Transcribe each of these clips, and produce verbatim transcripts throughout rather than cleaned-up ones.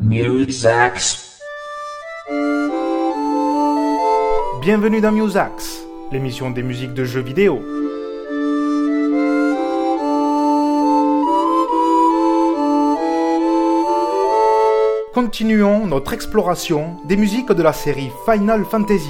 Musax. Bienvenue dans Musax, l'émission des musiques de jeux vidéo. Continuons notre exploration des musiques de la série Final Fantasy.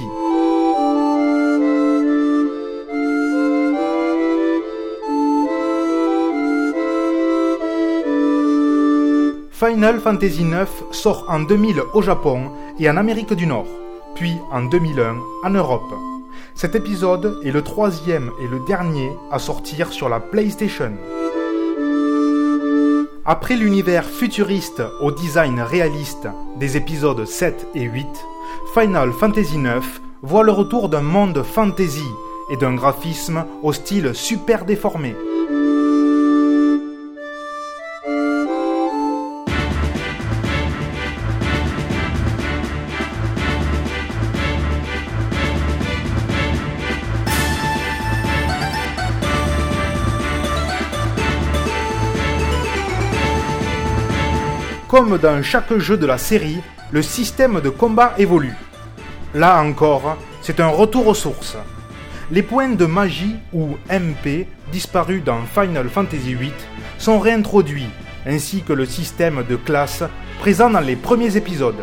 Final Fantasy neuf sort en deux mille au Japon et en Amérique du Nord, puis en deux mille un en Europe. Cet épisode est le troisième et le dernier à sortir sur la PlayStation. Après l'univers futuriste au design réaliste des épisodes sept et huit, Final Fantasy neuf voit le retour d'un monde fantasy et d'un graphisme au style super déformé. Comme dans chaque jeu de la série, le système de combat évolue. Là encore, c'est un retour aux sources. Les points de magie ou M P disparus dans Final Fantasy huit sont réintroduits, ainsi que le système de classe présent dans les premiers épisodes.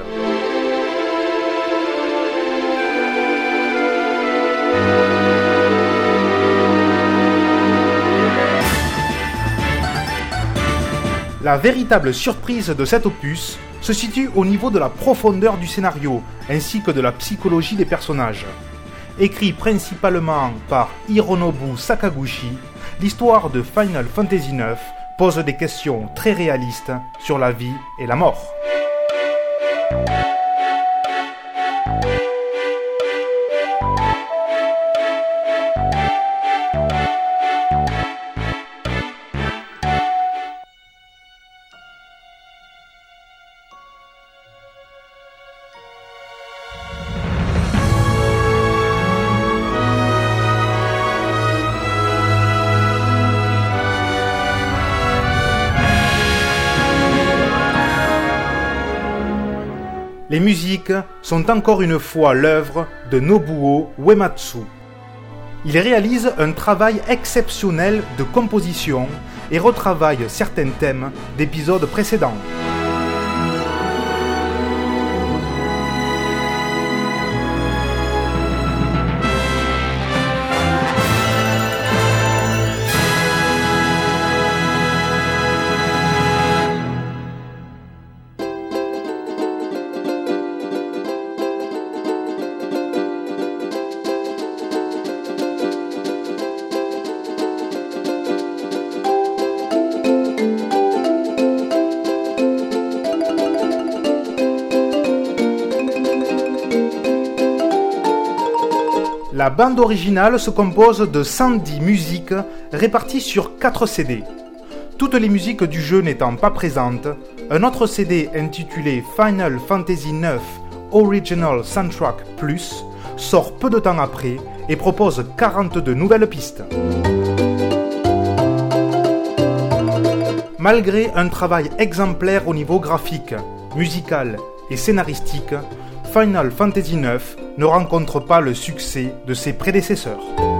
La véritable surprise de cet opus se situe au niveau de la profondeur du scénario, ainsi que de la psychologie des personnages. Écrit principalement par Hironobu Sakaguchi, l'histoire de Final Fantasy neuf pose des questions très réalistes sur la vie et la mort. Les musiques sont encore une fois l'œuvre de Nobuo Uematsu. Il réalise un travail exceptionnel de composition et retravaille certains thèmes d'épisodes précédents. La bande originale se compose de cent dix musiques réparties sur quatre C D. Toutes les musiques du jeu n'étant pas présentes, un autre C D intitulé Final Fantasy neuf Original Soundtrack Plus sort peu de temps après et propose quarante-deux nouvelles pistes. Malgré un travail exemplaire au niveau graphique, musical et scénaristique, Final Fantasy neuf ne rencontre pas le succès de ses prédécesseurs.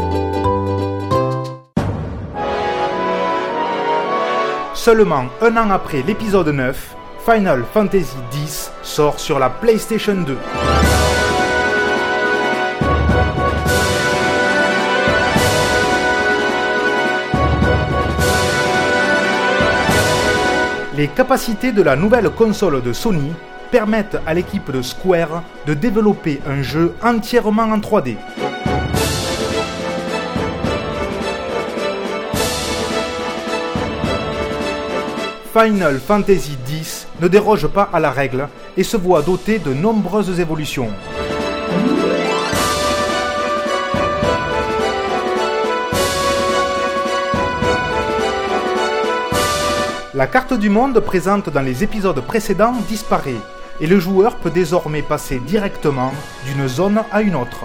Seulement un an après l'épisode neuf, Final Fantasy dix sort sur la PlayStation deux. Les capacités de la nouvelle console de Sony permettent à l'équipe de Square de développer un jeu entièrement en trois D. Final Fantasy dix ne déroge pas à la règle et se voit doté de nombreuses évolutions. La carte du monde présente dans les épisodes précédents disparaît et le joueur peut désormais passer directement d'une zone à une autre.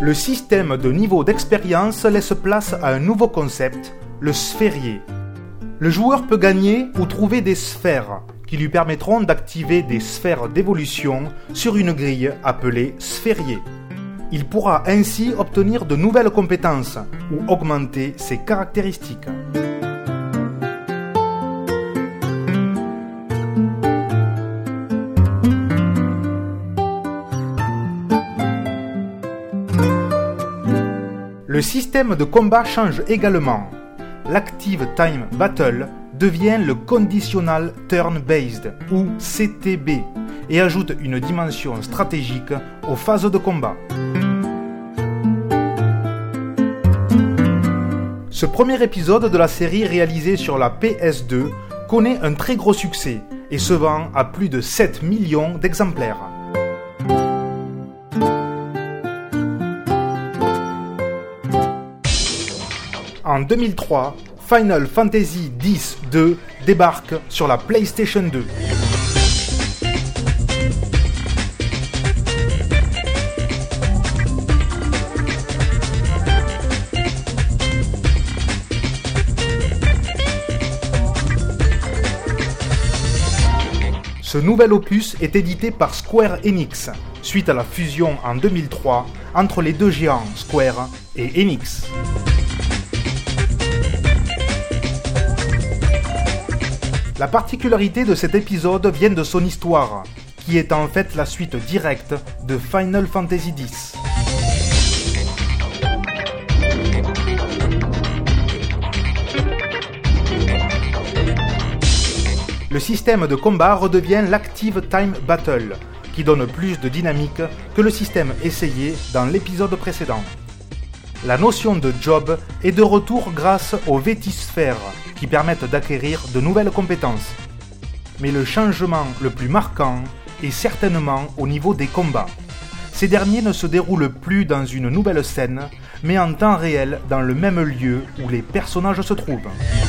Le système de niveau d'expérience laisse place à un nouveau concept, le sphérié. Le joueur peut gagner ou trouver des sphères qui lui permettront d'activer des sphères d'évolution sur une grille appelée sphérié. Il pourra ainsi obtenir de nouvelles compétences ou augmenter ses caractéristiques. Le système de combat change également. L'Active Time Battle devient le Conditional Turn-Based ou C T B et ajoute une dimension stratégique aux phases de combat. Ce premier épisode de la série réalisé sur la P S deux connaît un très gros succès et se vend à plus de sept millions d'exemplaires. En deux mille trois, Final Fantasy X deux débarque sur la PlayStation deux. Ce nouvel opus est édité par Square Enix, suite à la fusion en deux mille trois entre les deux géants Square et Enix. La particularité de cet épisode vient de son histoire, qui est en fait la suite directe de Final Fantasy X. Le système de combat redevient l'Active Time Battle, qui donne plus de dynamique que le système essayé dans l'épisode précédent. La notion de job est de retour grâce aux Vétisphères, qui permettent d'acquérir de nouvelles compétences. Mais le changement le plus marquant est certainement au niveau des combats. Ces derniers ne se déroulent plus dans une nouvelle scène, mais en temps réel dans le même lieu où les personnages se trouvent.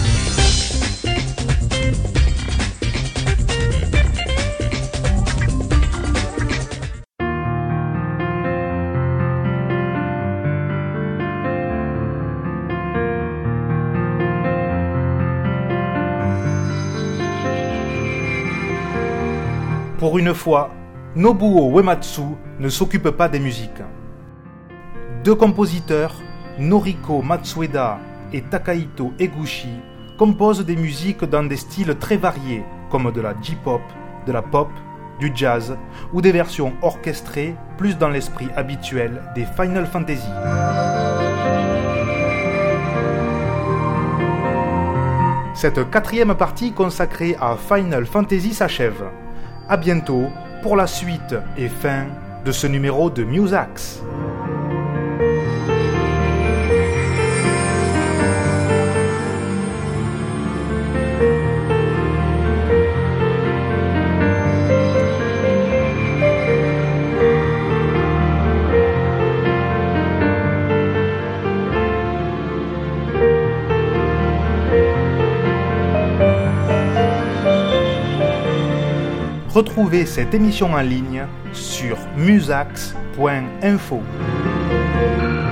Pour une fois, Nobuo Uematsu ne s'occupe pas des musiques. Deux compositeurs, Noriko Matsueda et Takahito Eguchi, composent des musiques dans des styles très variés, comme de la J-pop, de la pop, du jazz ou des versions orchestrées plus dans l'esprit habituel des Final Fantasy. Cette quatrième partie consacrée à Final Fantasy s'achève. A bientôt pour la suite et fin de ce numéro de Musax. Retrouvez cette émission en ligne sur musax point info.